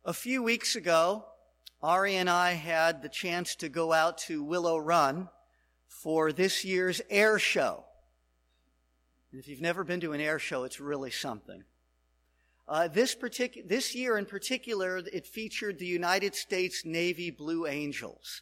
A few weeks ago, Ari and I had the chance to go out to Willow Run for this year's air show. And if you've never been to an air show, it's really something. This year in particular, it featured the United States Navy Blue Angels.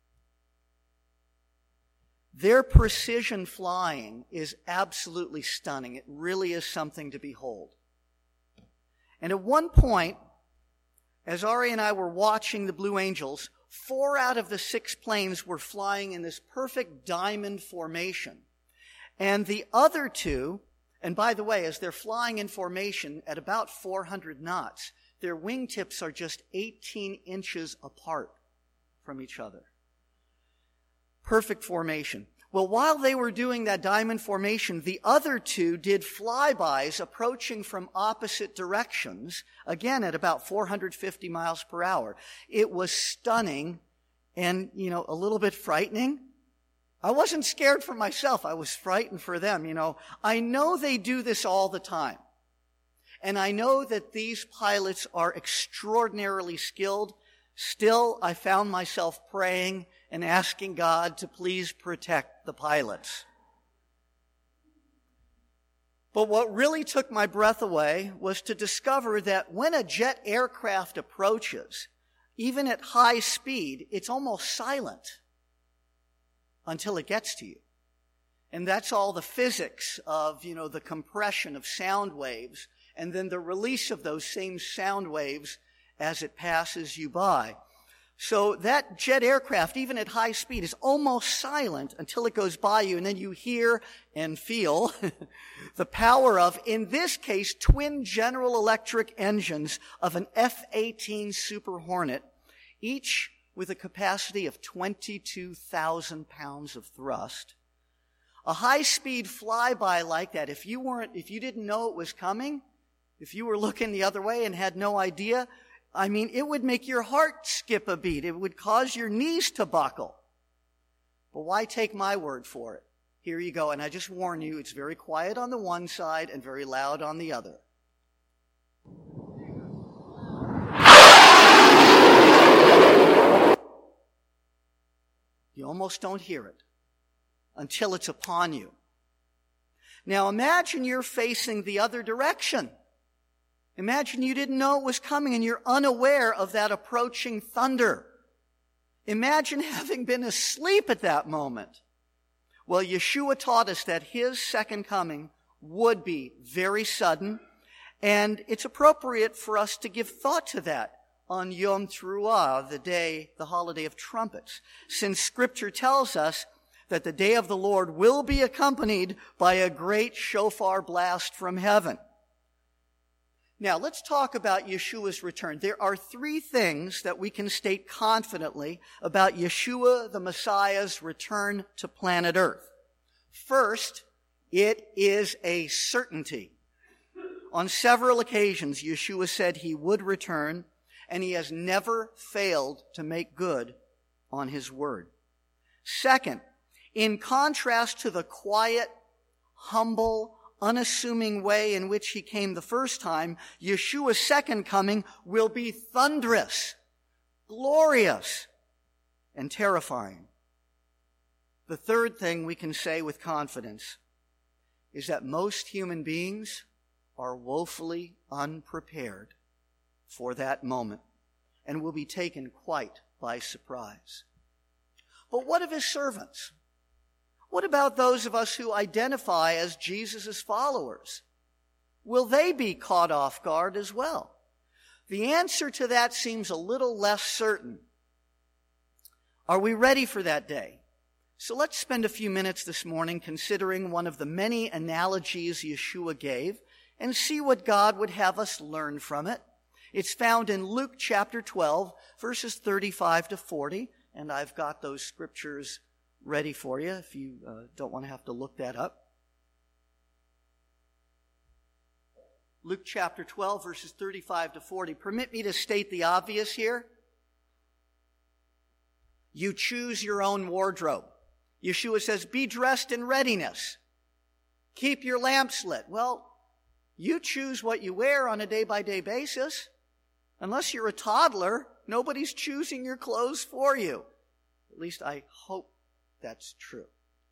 Their precision flying is absolutely stunning. It really is something to behold. And at one point, as Ari and I were watching the Blue Angels, 4 out of the 6 planes were flying in this perfect diamond formation. And the other 2, and by the way, as they're flying in formation at about 400 knots, their wingtips are just 18 inches apart from each other. Perfect formation. Well, while they were doing that diamond formation, the other 2 did flybys approaching from opposite directions, again at about 450 miles per hour. It was stunning and, a little bit frightening. I wasn't scared for myself. I was frightened for them, I know they do this all the time. And I know that these pilots are extraordinarily skilled. Still, I found myself praying and asking God to please protect the pilots. But what really took my breath away was to discover that when a jet aircraft approaches, even at high speed, it's almost silent until it gets to you. And that's all the physics of, the compression of sound waves and then the release of those same sound waves as it passes you by. So that jet aircraft, even at high speed, is almost silent until it goes by you, and then you hear and feel the power of, in this case, twin General Electric engines of an F-18 Super Hornet, each with a capacity of 22,000 pounds of thrust. A high-speed flyby like that, if you didn't know it was coming, if you were looking the other way and had no idea, it would make your heart skip a beat. It would cause your knees to buckle. But why take my word for it? Here you go. And I just warn you, it's very quiet on the one side and very loud on the other. You almost don't hear it until it's upon you. Now imagine you're facing the other direction. Imagine you didn't know it was coming and you're unaware of that approaching thunder. Imagine having been asleep at that moment. Well, Yeshua taught us that his second coming would be very sudden, and it's appropriate for us to give thought to that on Yom Teruah, the holiday of trumpets, since Scripture tells us that the day of the Lord will be accompanied by a great shofar blast from heaven. Now, let's talk about Yeshua's return. There are 3 things that we can state confidently about Yeshua, the Messiah's return to planet Earth. First, it is a certainty. On several occasions, Yeshua said he would return, and he has never failed to make good on his word. Second, in contrast to the quiet, humble, unassuming way in which he came the first time, Yeshua's second coming will be thunderous, glorious, and terrifying. The third thing we can say with confidence is that most human beings are woefully unprepared for that moment and will be taken quite by surprise. But what of his servants? What about those of us who identify as Jesus' followers? Will they be caught off guard as well? The answer to that seems a little less certain. Are we ready for that day? So let's spend a few minutes this morning considering one of the many analogies Yeshua gave and see what God would have us learn from it. It's found in Luke chapter 12, verses 35 to 40, and I've got those scriptures ready for you if you don't want to have to look that up. Luke chapter 12, verses 35 to 40. Permit me to state the obvious here. You choose your own wardrobe. Yeshua says, be dressed in readiness. Keep your lamps lit. Well, you choose what you wear on a day-by-day basis. Unless you're a toddler, nobody's choosing your clothes for you. At least I hope that's true.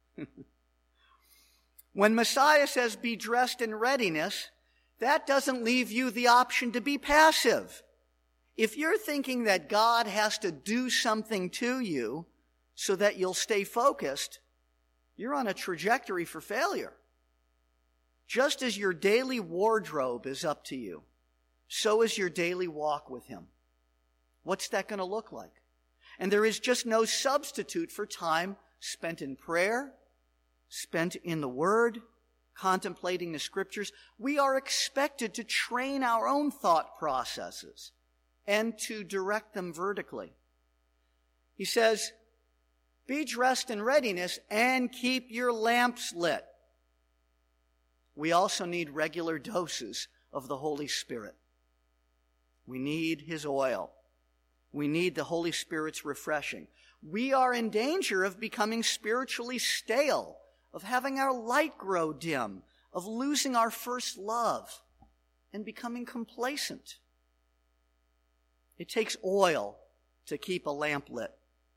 When Messiah says, be dressed in readiness, that doesn't leave you the option to be passive. If you're thinking that God has to do something to you so that you'll stay focused, you're on a trajectory for failure. Just as your daily wardrobe is up to you, so is your daily walk with Him. What's that going to look like? And there is just no substitute for time spent in prayer, spent in the Word, contemplating the Scriptures. We are expected to train our own thought processes and to direct them vertically. He says, be dressed in readiness and keep your lamps lit. We also need regular doses of the Holy Spirit. We need His oil. We need the Holy Spirit's refreshing. We are in danger of becoming spiritually stale, of having our light grow dim, of losing our first love and becoming complacent. It takes oil to keep a lamp lit.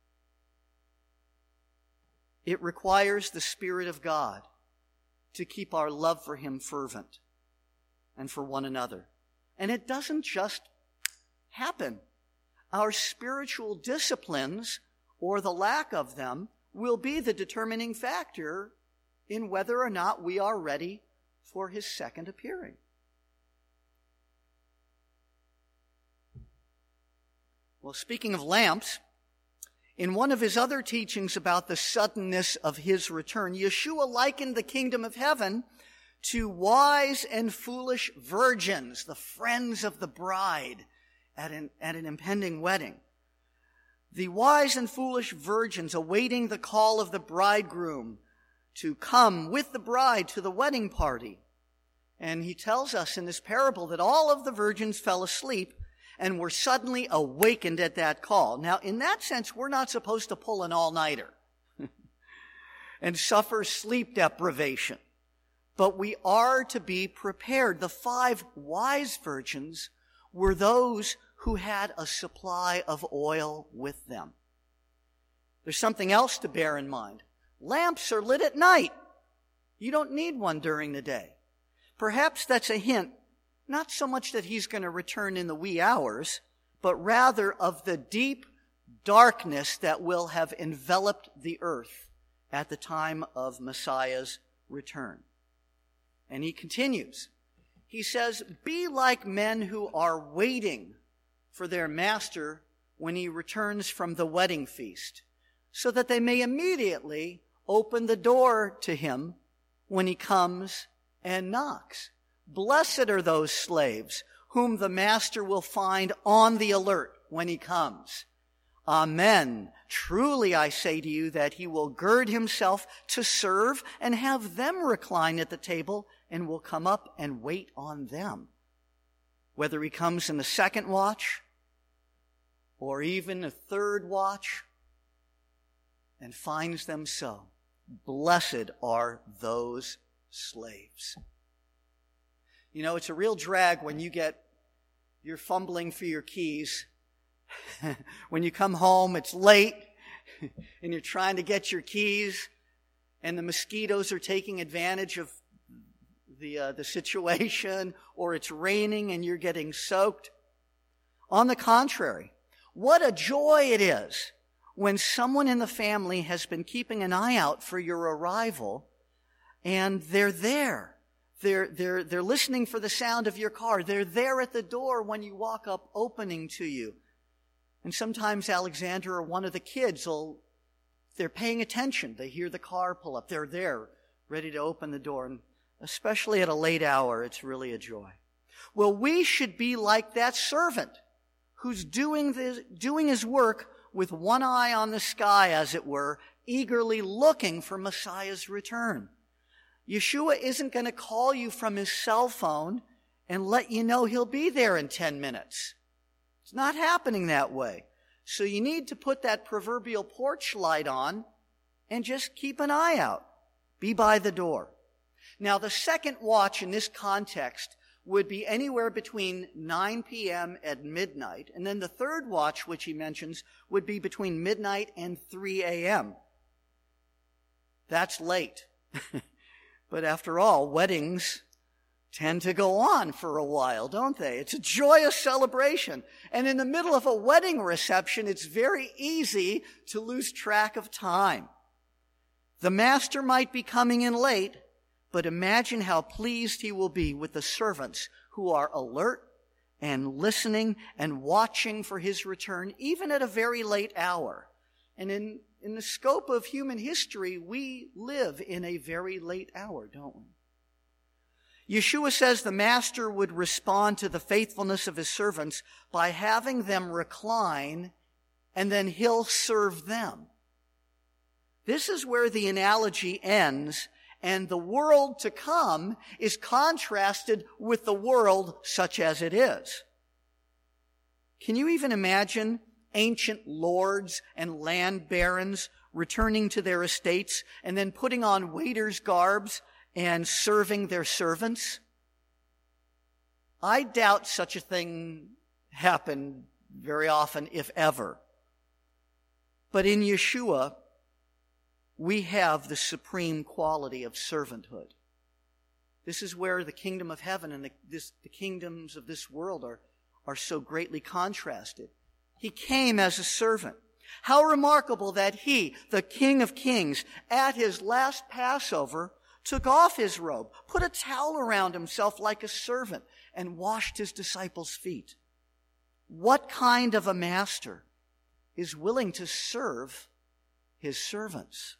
It requires the Spirit of God to keep our love for Him fervent and for one another. And it doesn't just happen. Our spiritual disciplines, or the lack of them, will be the determining factor in whether or not we are ready for His second appearing. Well, speaking of lamps, in one of His other teachings about the suddenness of His return, Yeshua likened the kingdom of heaven to wise and foolish virgins, the friends of the bride at an impending wedding. The wise and foolish virgins awaiting the call of the bridegroom to come with the bride to the wedding party. And He tells us in this parable that all of the virgins fell asleep and were suddenly awakened at that call. Now, in that sense, we're not supposed to pull an all-nighter and suffer sleep deprivation. But we are to be prepared. The 5 wise virgins were those who had a supply of oil with them. There's something else to bear in mind. Lamps are lit at night. You don't need one during the day. Perhaps that's a hint, not so much that He's going to return in the wee hours, but rather of the deep darkness that will have enveloped the earth at the time of Messiah's return. And He continues. He says, be like men who are waiting for their master when he returns from the wedding feast, so that they may immediately open the door to him when he comes and knocks. Blessed are those slaves whom the master will find on the alert when he comes. Amen. Truly I say to you that he will gird himself to serve and have them recline at the table and will come up and wait on them. Whether he comes in the second watch or even the third watch and finds them so, blessed are those slaves. You know, it's a real drag when you're fumbling for your keys. When you come home, it's late, and you're trying to get your keys, and the mosquitoes are taking advantage of the situation, or it's raining and you're getting soaked. On the contrary, what a joy it is when someone in the family has been keeping an eye out for your arrival, and they're there. They're listening for the sound of your car. They're there at the door when you walk up, opening to you. And sometimes Alexander or one of the kids they're paying attention. They hear the car pull up. They're there, ready to open the door. And especially at a late hour, it's really a joy. Well, we should be like that servant who's doing his work with one eye on the sky, as it were, eagerly looking for Messiah's return. Yeshua isn't going to call you from his cell phone and let you know he'll be there in 10 minutes. It's not happening that way. So you need to put that proverbial porch light on and just keep an eye out. Be by the door. Now, the second watch in this context would be anywhere between 9 p.m. and midnight. And then the third watch, which he mentions, would be between midnight and 3 a.m. That's late. But after all, weddings tend to go on for a while, don't they? It's a joyous celebration. And in the middle of a wedding reception, it's very easy to lose track of time. The master might be coming in late, but imagine how pleased he will be with the servants who are alert and listening and watching for his return, even at a very late hour. And in the scope of human history, we live in a very late hour, don't we? Yeshua says the master would respond to the faithfulness of his servants by having them recline, and then he'll serve them. This is where the analogy ends, and the world to come is contrasted with the world such as it is. Can you even imagine ancient lords and land barons returning to their estates and then putting on waiters' garbs and serving their servants? I doubt such a thing happened very often, if ever. But in Yeshua, we have the supreme quality of servanthood. This is where the kingdom of heaven and the kingdoms of this world are so greatly contrasted. He came as a servant. How remarkable that he, the King of Kings, at his last Passover, took off his robe, put a towel around himself like a servant, and washed his disciples' feet. What kind of a master is willing to serve his servants?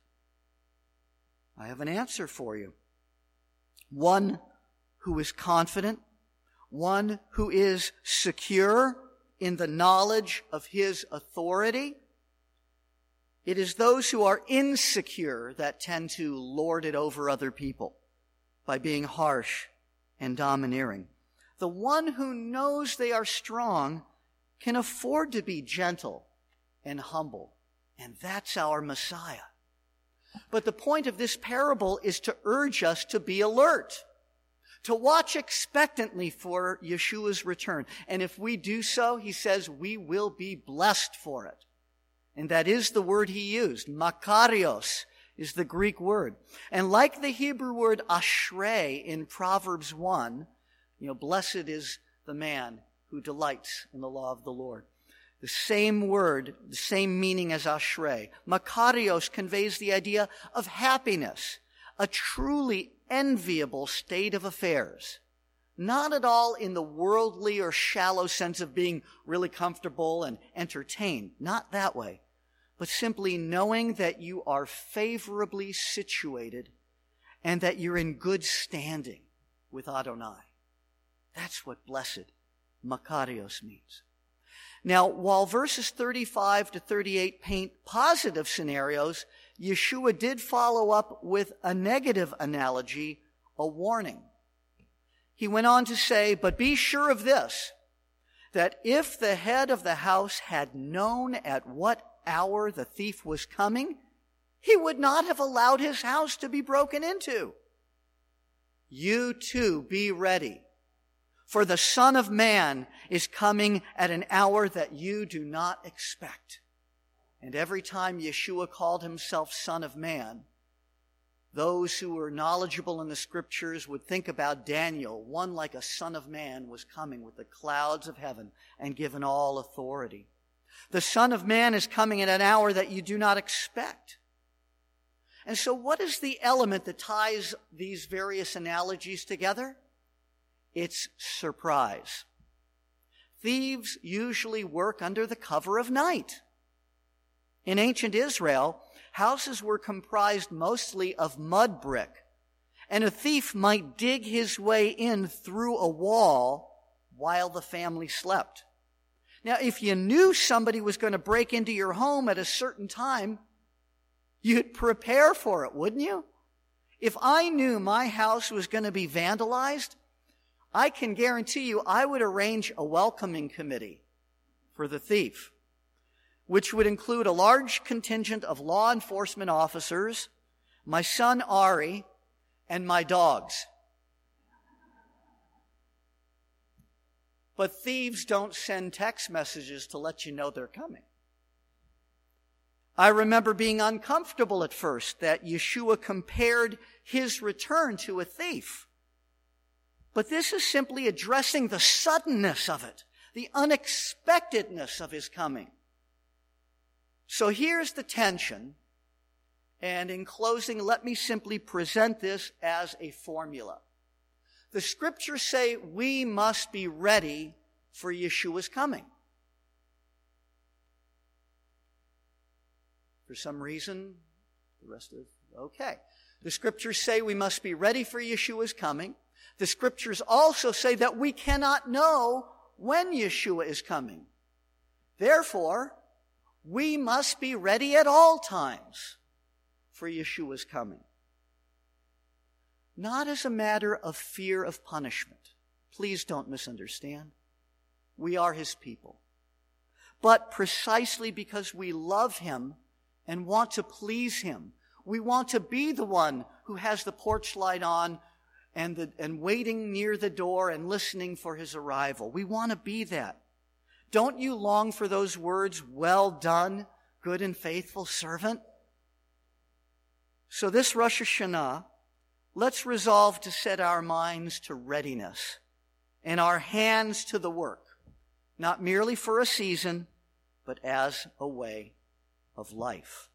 I have an answer for you. One who is confident, one who is secure in the knowledge of his authority. It is those who are insecure that tend to lord it over other people by being harsh and domineering. The one who knows they are strong can afford to be gentle and humble, and that's our Messiah. But the point of this parable is to urge us to be alert, to watch expectantly for Yeshua's return. And if we do so, he says, we will be blessed for it. And that is the word he used. Makarios is the Greek word. And like the Hebrew word ashrei in Proverbs 1, blessed is the man who delights in the law of the Lord. The same word, the same meaning as ashrei. Makarios conveys the idea of happiness, a truly enviable state of affairs. Not at all in the worldly or shallow sense of being really comfortable and entertained. Not that way. But simply knowing that you are favorably situated and that you're in good standing with Adonai. That's what blessed Makarios means. Now, while verses 35 to 38 paint positive scenarios, Yeshua did follow up with a negative analogy, a warning. He went on to say, but be sure of this, that if the head of the house had known at what hour the thief was coming, he would not have allowed his house to be broken into. You too be ready, for the Son of Man is coming at an hour that you do not expect. And every time Yeshua called himself Son of Man, those who were knowledgeable in the Scriptures would think about Daniel. One like a Son of Man was coming with the clouds of heaven and given all authority. The Son of Man is coming at an hour that you do not expect. And so what is the element that ties these various analogies together? It's surprise. Thieves usually work under the cover of night. In ancient Israel, houses were comprised mostly of mud brick, and a thief might dig his way in through a wall while the family slept. Now, if you knew somebody was going to break into your home at a certain time, you'd prepare for it, wouldn't you? If I knew my house was going to be vandalized, I can guarantee you I would arrange a welcoming committee for the thief, which would include a large contingent of law enforcement officers, my son Ari, and my dogs. But thieves don't send text messages to let you know they're coming. I remember being uncomfortable at first that Yeshua compared his return to a thief. But this is simply addressing the suddenness of it, the unexpectedness of his coming. So here's the tension. And in closing, let me simply present this as a formula. The scriptures say we must be ready for Yeshua's coming. For some reason, the rest of okay. The scriptures say we must be ready for Yeshua's coming. The scriptures also say that we cannot know when Yeshua is coming. Therefore, we must be ready at all times for Yeshua's coming. Not as a matter of fear of punishment. Please don't misunderstand. We are his people. But precisely because we love him and want to please him. We want to be the one who has the porch light on and waiting near the door and listening for his arrival. We want to be that. Don't you long for those words, "Well done, good and faithful servant"? So this Rosh Hashanah, let's resolve to set our minds to readiness and our hands to the work, not merely for a season, but as a way of life.